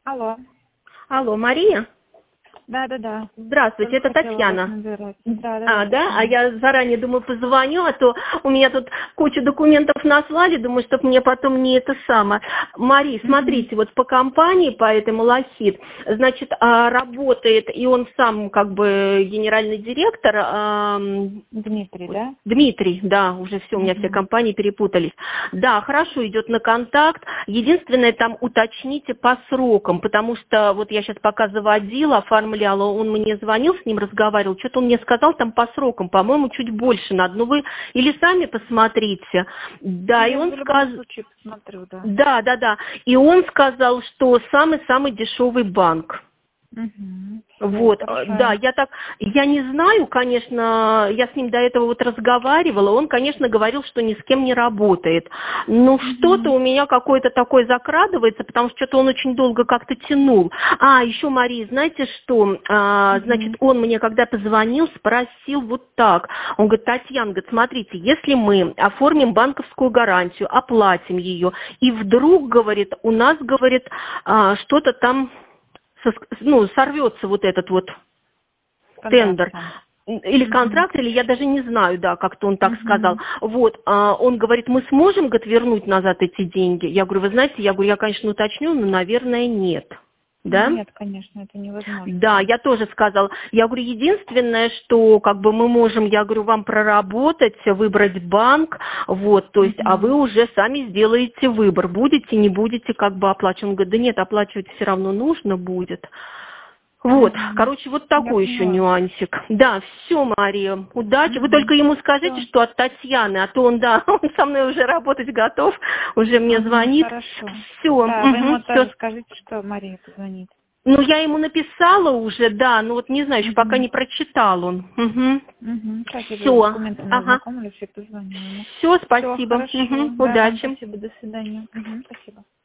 Алло. Алло, Мария? Да. Здравствуйте, Только это хотела вас Татьяна. набирать. Да. Да? А я заранее думаю, позвоню, а то у меня тут кучу документов наслали, думаю, чтобы мне потом не это самое. Мария, смотрите, вот по компании, по этой Малахит, значит, работает, и он сам как бы генеральный директор. Дмитрий, да? Дмитрий, да, уже все, у меня все компании перепутались. Да, хорошо, идет на контакт. Единственное, там уточните по срокам, потому что вот я сейчас пока заводила, оформляла, он мне звонил, с ним разговаривал, что-то он мне сказал там по срокам, по-моему, чуть больше надо. Ну вы или сами посмотрите. Да, и он сказал... посмотрю, да. Да. И он сказал, что самый-самый дешевый банк. Вот, да, я не знаю, конечно, я с ним до этого вот разговаривала, он, конечно, говорил, что ни с кем не работает, но что-то у меня какое-то такое закрадывается, потому что что-то он очень долго как-то тянул. Еще, Мария, знаете что, значит, он мне когда позвонил, спросил вот так, он говорит: Татьяна, говорит, смотрите, если мы оформим банковскую гарантию, оплатим ее, и вдруг, говорит, у нас, говорит, что-то там сорвется вот этот вот тендер. Или контракт, или я даже не знаю, да, как-то он так сказал. Вот, он говорит: мы сможем, говорит, вернуть назад эти деньги? Я говорю: вы знаете, я, конечно, уточню, но, наверное, нет. Да? Нет, конечно, это невозможно. Да, я тоже сказала. Я говорю, единственное, что как бы мы можем, я говорю, вам проработать, выбрать банк, вот, то есть, а вы уже сами сделаете выбор, будете, не будете как бы оплачивать. Он говорит: да нет, оплачивать все равно нужно будет. Вот, короче, вот такой еще нюансик. Да, все, Мария, удачи. Вы только ему скажите, что от Татьяны, а то он, да, он со мной уже работать готов, уже мне звонит. Хорошо. Все, Да, вы ему тоже скажите, что Мария позвонит. Ну, я ему написала уже, да, но вот не знаю, еще пока не прочитал он. Все. Ага. Все, спасибо. Всё, хорошо. Удачи. Спасибо, до свидания. Спасибо.